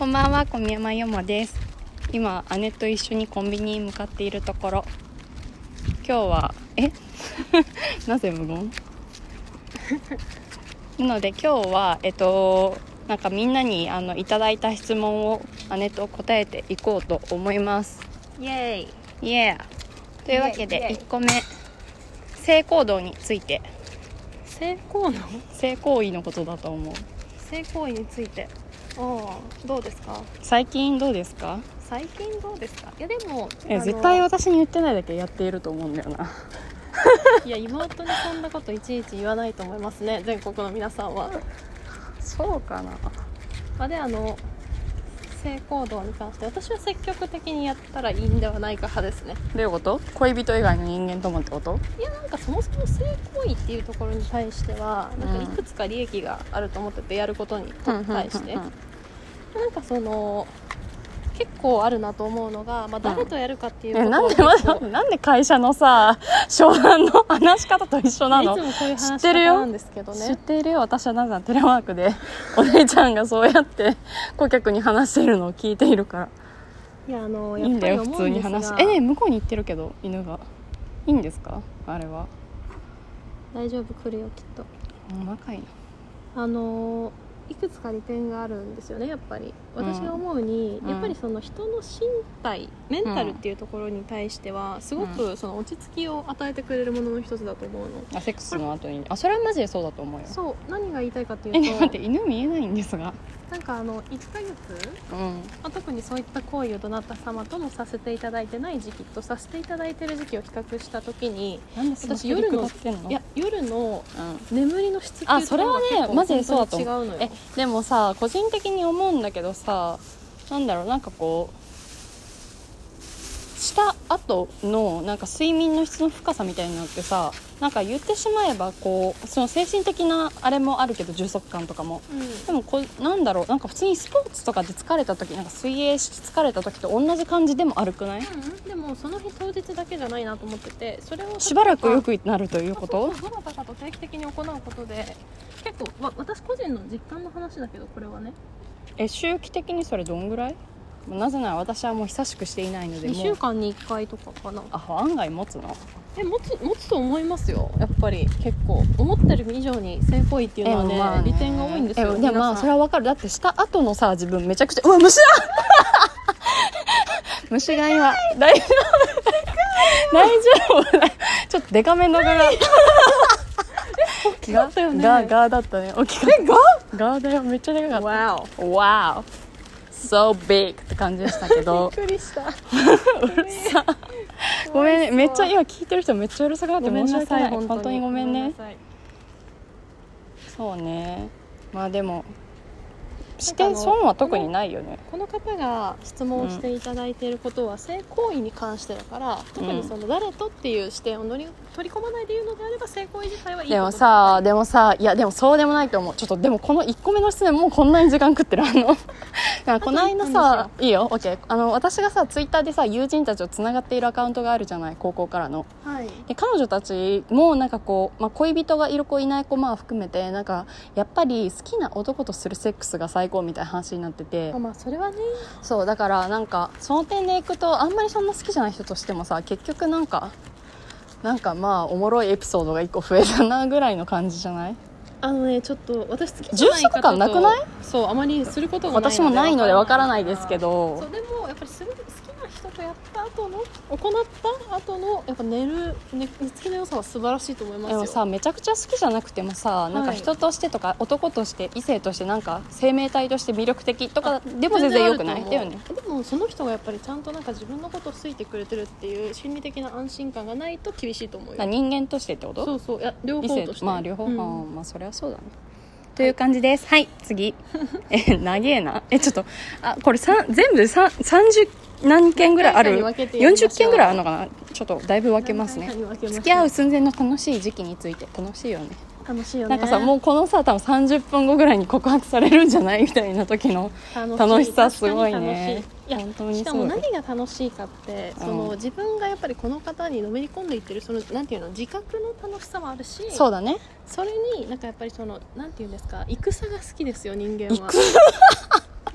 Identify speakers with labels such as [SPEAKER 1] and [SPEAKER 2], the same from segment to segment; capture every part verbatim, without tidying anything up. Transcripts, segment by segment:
[SPEAKER 1] こんばんは、小宮山よもです。今姉と一緒にコンビニに向かっているところ。今日はえなぜ無言なので今日はえっとなんかみんなにあのいただいた質問を姉と答えていこうと思います。
[SPEAKER 2] イエーイ
[SPEAKER 1] イエーというわけで
[SPEAKER 2] イエーイ
[SPEAKER 1] いっこめ、性行動について。
[SPEAKER 2] 性行動
[SPEAKER 1] 性行為のことだと思う。
[SPEAKER 2] 性行為についてああどうですか？
[SPEAKER 1] 最近どうですか？
[SPEAKER 2] 最近どうですか？いやでも
[SPEAKER 1] え絶対私に言ってないだけやっていると思うんだよな。
[SPEAKER 2] いや妹にそんなこといちいち言わないと思いますね、全国の皆さんは。
[SPEAKER 1] そうかな。
[SPEAKER 2] まあ、であの性行動に関して私は積極的にやったらいいんではないか派ですね。
[SPEAKER 1] どういうこと？恋人以外の人間ともってこと？
[SPEAKER 2] いやなんかそもそも性行為っていうところに対してはなんかいくつか利益があると思ってて、やることに対してなんかその結構あるなと思うのが、まあ、誰とやるかっていうこと
[SPEAKER 1] は、うん、なんでなんでなんで会社のさ商談の話し方と一緒なの？
[SPEAKER 2] いつもこういう話し方なんですけどね。
[SPEAKER 1] 知ってるよ。私はなぜテレワークでお姉ちゃんがそうやって顧客に話しているのを聞いているから。
[SPEAKER 2] いやあの
[SPEAKER 1] いいんだよ
[SPEAKER 2] やっぱり
[SPEAKER 1] 普通に話して。えね向こうに行ってるけど犬がいいんですか？あれは
[SPEAKER 2] 大丈夫、来るよきっと。
[SPEAKER 1] 若いな。
[SPEAKER 2] あのいくつか利点があるんですよね。やっぱり私が思うに、うん、やっぱりその人の身体メンタルっていうところに対してはすごくその落ち着きを与えてくれるものの一つだと思うの。
[SPEAKER 1] あセックスの後にあそれはマジでそうだと思うよ。
[SPEAKER 2] そう何が言いたいかっていうと、
[SPEAKER 1] え、ね、待って犬見えないんですが
[SPEAKER 2] なんかあのいっかげつ、うんまあ、特にそういった行為をどなた様ともさせていただいてない時期とさせていただいてる時期を比較した時に、私夜のいや夜の眠りの質っていう
[SPEAKER 1] あそれはねマジでそうだと思う。
[SPEAKER 2] 違うのよ。
[SPEAKER 1] えでもさ個人的に思うんだけどさ、なんだろうなんかこうした後のなんか睡眠の質の深さみたいなのってさ、なんか言ってしまえばこうその精神的なあれもあるけど充足感とかも、うん、でもこうなんだろうなんか普通にスポーツとかで疲れた時なんか水泳して疲れた時と同じ感じでも悪くない？うん、
[SPEAKER 2] でもその日当日だけじゃないなと思ってて、それを
[SPEAKER 1] しばらく良くなるということ？
[SPEAKER 2] そうそうどなたかと定期的に行うことで結構、ま、私個人の実感の話だけどこれはね。
[SPEAKER 1] え周期的にそれどんぐらい？なぜなら私はもう久しくしていないのでもう
[SPEAKER 2] にしゅうかんにいっかいとかかな。
[SPEAKER 1] あ案外持つの？
[SPEAKER 2] え持つ持つと思いますよ。やっぱり結構思ってる以上に性行為っていうのは ね,、まあ、ね利点が多いんですよ。
[SPEAKER 1] でもまあそれはわかる。だってした後のさ自分めちゃくちゃうわ虫だ虫が今大丈夫大丈夫ちょっとデカめのガが
[SPEAKER 2] 大きかったよね。
[SPEAKER 1] ガガだったね。大きかった。えガガだよめっちゃでかかった。
[SPEAKER 2] わお
[SPEAKER 1] Wow so big って感じでしたけど
[SPEAKER 2] びっくりしたう
[SPEAKER 1] るさごめんねめっちゃ今聞いてる人めっちゃうるさくなって申し訳ない。本当にごめんね。そうねまあでもして損は特にないよね。
[SPEAKER 2] この方が質問していただいていることは性行為に関してだから、うん、特にその誰とっていう視点を乗り取り込まないで言うのであれば性行為自体はいいことだ。
[SPEAKER 1] でもさでもさいやでもそうでもないと思う。ちょっとでもこのいっこめの質問もうこんなに時間食ってるあのこの間さいいよ OK あの私がさツイッターでさ友人たちとつながっているアカウントがあるじゃない高校からの、
[SPEAKER 2] はい、
[SPEAKER 1] で彼女たちもなんかこう、まあ、恋人がいる子いない子まあ含めてなんかやっぱり好きな男とするセックスが最高みたいな話になってて、
[SPEAKER 2] あまあそれはね
[SPEAKER 1] そうだからなんかその点でいくとあんまりそんな好きじゃない人としてもさ結局なんかなんかまあおもろいエピソードがいっこ増えたなぐらいの感じじゃない？
[SPEAKER 2] あのねちょっと私好きじゃない方と
[SPEAKER 1] 充足感なくない？
[SPEAKER 2] そうあまりすることがないので
[SPEAKER 1] 私もないのでわからないですけど、
[SPEAKER 2] そうでもやっぱりする好きな人とやった後の行った後のやっぱ寝る寝つきの良さは素晴らしいと思いますよ。
[SPEAKER 1] でもさめちゃくちゃ好きじゃなくてもさ、はい、なんか人としてとか男として異性としてなんか生命体として魅力的とかでも全然良くない？だよね。
[SPEAKER 2] でもその人がやっぱりちゃんとなんか自分のことを好いてくれてるっていう心理的な安心感がないと厳しいと思うよ。
[SPEAKER 1] 人間としてってこと？
[SPEAKER 2] そうそういや両方として
[SPEAKER 1] まあ両方、うん、まあそれはそうだねという感じです。はい、はい、次え長えなえちょっとあこれさ全部でささんじゅう何件ぐらいあるよんじゅっけんぐらいあるのかな。ちょっとだいぶ分けますね。付き合う寸前の楽しい時期について。楽しいよね。
[SPEAKER 2] 楽しいよね。
[SPEAKER 1] なんかさもうこのさ多分さんじゅっぷんごぐらいに告白されるんじゃないみたいな時の楽しさすごいね。
[SPEAKER 2] いや本当にしかも何が楽しいかって、うん、その自分がやっぱりこの方にのめり込んでいってるそのなんていうの自覚の楽しさもあるし、
[SPEAKER 1] そうだね。
[SPEAKER 2] それになんかやっぱりそのなんていうんですか戦が好きですよ人間は。いや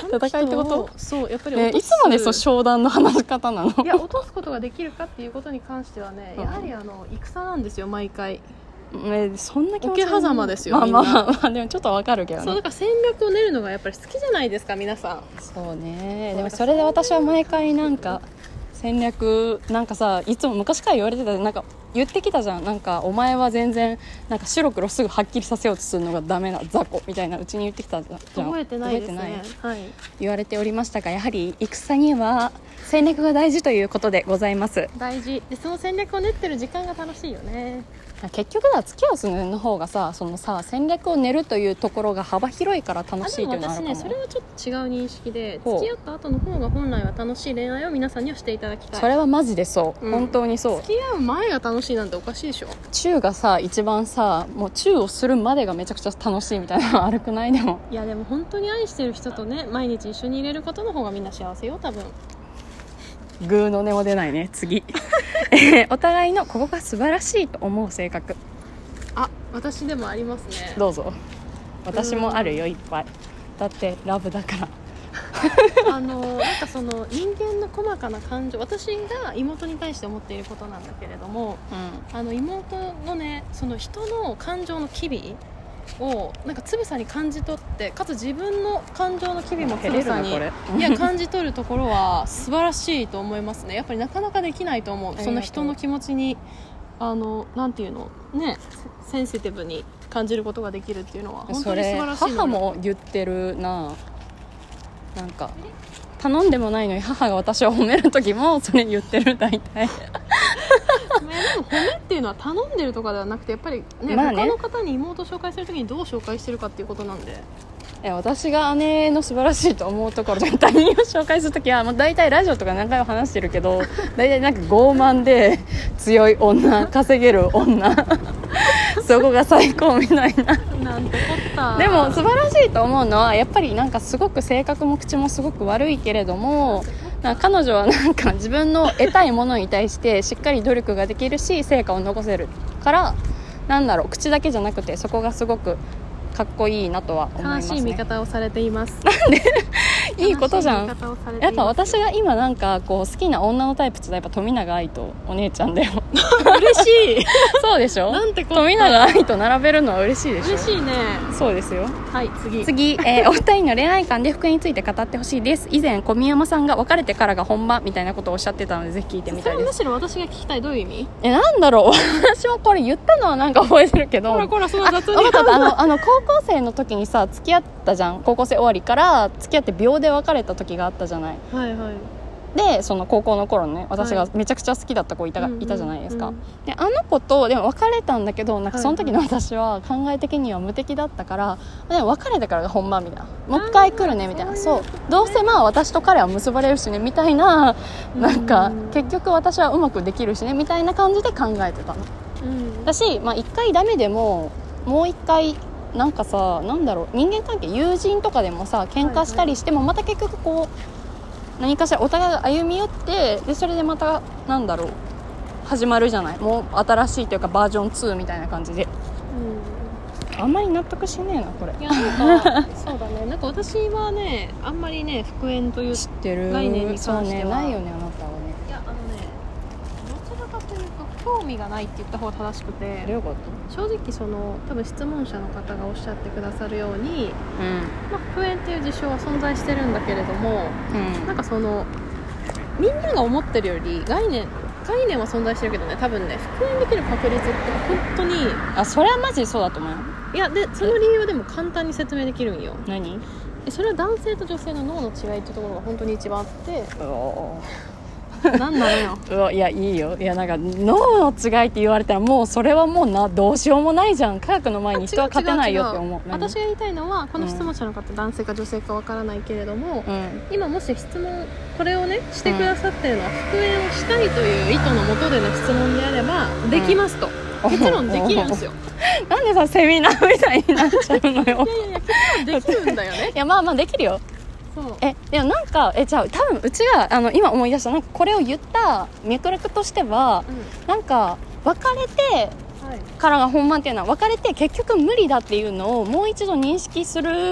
[SPEAKER 1] 戦いってこと？
[SPEAKER 2] そうやっぱり
[SPEAKER 1] ね、いつまでそう商談の話し方なの？
[SPEAKER 2] いや落とすことができるかっていうことに関してはね、やはりあの戦なんですよ毎回。
[SPEAKER 1] えそんな気持ち
[SPEAKER 2] 桶狭間ですよ。
[SPEAKER 1] まあまあまあでもちょっとわかるけどね。
[SPEAKER 2] そうだから戦略を練るのがやっぱり好きじゃないですか皆さん。
[SPEAKER 1] そうね。でもそれで私は毎回なんか戦略なんかさいつも昔から言われてたなんか言ってきたじゃん。なんかお前は全然なんか白黒すぐはっきりさせようとするのがダメな雑魚みたいなうちに言ってきたじゃん。
[SPEAKER 2] 覚えてないですね。はい。
[SPEAKER 1] 言われておりましたがやはり戦には戦略が大事ということでございます。
[SPEAKER 2] 大事でその戦略を練ってる時間が楽しいよね。
[SPEAKER 1] 結局は付き合うするの方がさそのさ戦略を練るというところが幅広いから楽しいというのはあるかも。
[SPEAKER 2] 私ねそれはちょっと違う認識で付き合った後の方が本来は楽しい恋愛を皆さんにはしていただきたい。
[SPEAKER 1] それはマジでそう、うん、本当にそう。
[SPEAKER 2] 付き合う前が楽しいなんておかしいでしょ。
[SPEAKER 1] チューがさ一番さもうチューをするまでがめちゃくちゃ楽しいみたいなの悪くない？でも
[SPEAKER 2] いやでも本当に愛してる人とね毎日一緒にいれることの方がみんな幸せよ多分。
[SPEAKER 1] グーの音も出ないね。次お互いのここが素晴らしいと思う性格。
[SPEAKER 2] あ、私でもありますね。
[SPEAKER 1] どうぞ。私もあるよいっぱい。だってラブだから
[SPEAKER 2] あのなんかその人間の細かな感情、私が妹に対して思っていることなんだけれども、うん、あの妹のねその人の感情の機微をなんかつぶさに感じ取ってかつ自分の感情の機微もつぶさにいや感じ取るところは素晴らしいと思いますね。やっぱりなかなかできないと思う。その人の気持ちにあのなんていうのねセンシティブに感じることができるっていうのは本当に素晴らしい。
[SPEAKER 1] それ母も言ってるな。なんか頼んでもないのに母が私を褒める時もそれ言ってる大体で
[SPEAKER 2] も褒めっていうのは頼んでるとかではなくてやっぱりね、まあね、他の方に妹を紹介する時にどう紹介してるかっていうことなんで、
[SPEAKER 1] え私が姉の素晴らしいと思うところで他人を紹介するときはもう大体ラジオとか何回も話してるけど大体なんか傲慢で強い女稼げる女そこが最高みたいな
[SPEAKER 2] なんてこった
[SPEAKER 1] でも素晴らしいと思うのはやっぱりなんかすごく性格も口もすごく悪いけれどもなんか彼女はなんか自分の得たいものに対してしっかり努力ができるし成果を残せるからなんだろう口だけじゃなくてそこがすごくかっこいいなとは思いますね。
[SPEAKER 2] 悲しい見方をされています。
[SPEAKER 1] なんでいいことじゃん。やっぱ私が今なんかこう好きな女のタイプってやっぱ富永愛とお姉ちゃんだよ
[SPEAKER 2] 嬉しい
[SPEAKER 1] そうでしょ。
[SPEAKER 2] なんてこと
[SPEAKER 1] 富永愛と並べるのは嬉しいでしょ。
[SPEAKER 2] 嬉しいね。
[SPEAKER 1] そうですよ。
[SPEAKER 2] はい次
[SPEAKER 1] 次、えー、お二人の恋愛観で復縁について語ってほしいです。以前小宮山さんが別れてからが本番みたいなことをおっしゃってたのでぜひ聞いてみたいです。それ
[SPEAKER 2] むしろ私が聞きたい。どういう意味？
[SPEAKER 1] えなんだろう私もこれ言ったのはなんか覚えてるけど
[SPEAKER 2] こらこらその雑に
[SPEAKER 1] ああのあの高校生の時にさ付き合ったじゃん。高校生終わりから付き合って秒で別れた時があったじゃない。
[SPEAKER 2] はいはい。
[SPEAKER 1] でその高校の頃ね私がめちゃくちゃ好きだった子いた,、はい、いたじゃないですか、うんうんうん、であの子とでも別れたんだけどなんかその時の私は考え的には無敵だったから、はい、でも別れてからが本番みたいなもう一回来るねみたいなそうどうせまあ私と彼は結ばれるしねみたいななんか結局私はうまくできるしねみたいな感じで考えてたの、うん、だしまあ一回ダメでももう一回なんかさなんだろう人間関係友人とかでもさ喧嘩したりしてもまた結局こう何かしらお互いが歩み寄ってでそれでまたなんだろう始まるじゃない。もう新しいというかバージョンツーみたいな感じで、うん、あんまり納得しねえなこれ。
[SPEAKER 2] いやなんかそうだねなんか私はねあんまりね復縁という概念に関しては
[SPEAKER 1] そうねないよねあなたはね。
[SPEAKER 2] いやあのねどちらかというと興味がないって言った方が正しくて
[SPEAKER 1] どういうこと？
[SPEAKER 2] 正直その多分質問者の方がおっしゃってくださるように、うんまあ、復縁っていう事象は存在してるんだけれども、うん、なんかそのみんなが思ってるより概念概念は存在してるけどね多分ね復縁できる確率って本当に
[SPEAKER 1] あそれはマジそうだと思うよ。
[SPEAKER 2] いやでその理由はでも簡単に説明できるんよ。
[SPEAKER 1] 何？
[SPEAKER 2] それは男性と女性の脳の違いっていうところが本当に一番あってなんなのよ
[SPEAKER 1] うわいやいいよいやなんか脳の違いって言われたらもうそれはもうなどうしようもないじゃん。科学の前に人は勝てないよって思う。
[SPEAKER 2] 私が言いたいのはこの質問者の方、うん、男性か女性かわからないけれども、うん、今もし質問これをねしてくださってるのは、うん、復縁をしたいという意図のもとでの質問であればできますと、うん、もちろんできるんですよ
[SPEAKER 1] なんでさセミナーみたいになっちゃうのよいやいや
[SPEAKER 2] いや結構できるんだよね
[SPEAKER 1] いやまあまあできるよ。えでもなんかえじゃあ多分うちがあの今思い出したなんかこれを言った脈絡としては、うん、なんか別れてからが本番っていうのは別れて結局無理だっていうのをもう一度認識する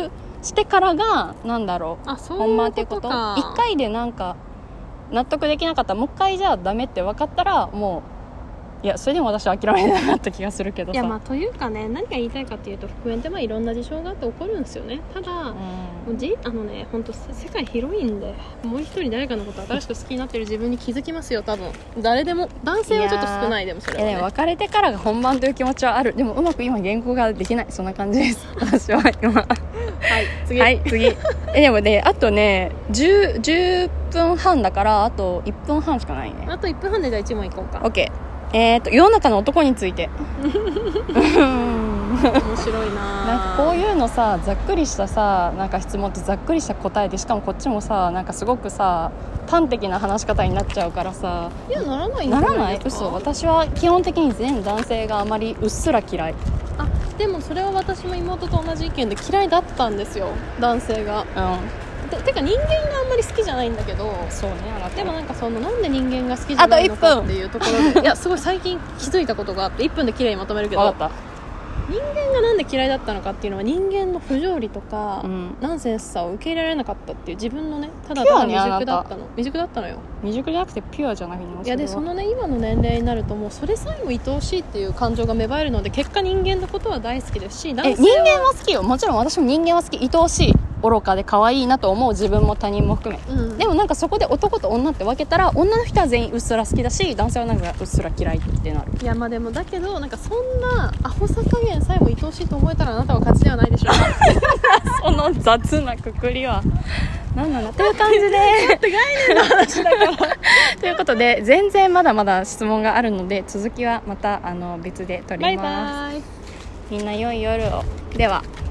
[SPEAKER 1] してからがなんだろう、
[SPEAKER 2] あ、そう
[SPEAKER 1] 本番
[SPEAKER 2] いう
[SPEAKER 1] っていうことと。
[SPEAKER 2] か。
[SPEAKER 1] 一回でなんか納得できなかったらもう一回じゃあダメって分かったらもう、いやそれでも私は諦めなかった気がするけどさ。
[SPEAKER 2] いやまあというかね、何が言いたいかっていうと、復縁ってまあいろんな事象があって起こるんですよね。ただ、
[SPEAKER 1] うん
[SPEAKER 2] もうじあのね、本当世界広いんで、もう一人誰かのこと新しく好きになってる自分に気づきますよ、多分。誰でも。男性はちょっと少ないでもそれは、ね、
[SPEAKER 1] いやでも別れてからが本番という気持ちはある。でもうまく今原稿ができない、そんな感じです私は今
[SPEAKER 2] はい次
[SPEAKER 1] はい次えでもねあとね 10, 10分半だからあといっぷんはんしかないね。
[SPEAKER 2] あといっぷんはんでじゃあいち問いこうか。
[SPEAKER 1] OK。 えーと世の中の男について
[SPEAKER 2] 面白いな。
[SPEAKER 1] なんかこういうのさ、ざっくりしたさ、なんか質問ってざっくりした答えで、しかもこっちもさ、なんかすごくさ端的な話し方になっちゃうからさ。
[SPEAKER 2] いやならないんじ
[SPEAKER 1] な
[SPEAKER 2] ゃ
[SPEAKER 1] らないい
[SPEAKER 2] なですか。
[SPEAKER 1] 嘘。私は基本的に全男性があまりうっすら嫌い。
[SPEAKER 2] あ、でもそれは私も妹と同じ意見で、嫌いだったんですよ、男性が。
[SPEAKER 1] うん
[SPEAKER 2] ててか人間があんまり好きじゃないんだけど、
[SPEAKER 1] そうね。あなた
[SPEAKER 2] でもなんかそのなんで人間が好きじゃないのか
[SPEAKER 1] あといっぷん
[SPEAKER 2] っていうところで、いやすごい最近気づいたことがあって、いっぷんで綺麗にまとめるけど、
[SPEAKER 1] 分かっ
[SPEAKER 2] 人間がなんで嫌いだったのかっていうのは、人間の不条理とか、
[SPEAKER 1] うん
[SPEAKER 2] ナンセンスさを受け入れられなかったっていう自分のね、ただ
[SPEAKER 1] ピュア
[SPEAKER 2] ただ未
[SPEAKER 1] ね
[SPEAKER 2] 熟だったの未熟だったのよ。
[SPEAKER 1] た。未熟じゃなくてピュアじゃなくて、
[SPEAKER 2] いやでそのね、今の年齢になるともうそれさえも愛おしいっていう感情が芽生えるので、結果人間のことは大好きですし、男
[SPEAKER 1] え
[SPEAKER 2] 性
[SPEAKER 1] 人間は好きよ。もちろん私も人間は好き。愛おしい、愚かで可愛いなと思う自分も他人も含め、
[SPEAKER 2] うん
[SPEAKER 1] でもなんかそこで男と女って分けたら、女の人は全員うっすら好きだし、男性はなんかうっすら嫌いってなる。
[SPEAKER 2] いやまあでもだけど、なんかそんなアホさ加減さえも愛おしいと思えたら、あなたは勝ちではないでしょうか。
[SPEAKER 1] その雑なくくりは何なんだという感じで
[SPEAKER 2] って概念の話だから
[SPEAKER 1] ということで、全然まだまだ質問があるので、続きはまたあの別で取
[SPEAKER 2] バイ
[SPEAKER 1] ります。
[SPEAKER 2] バイ。
[SPEAKER 1] みんな良い夜を。では。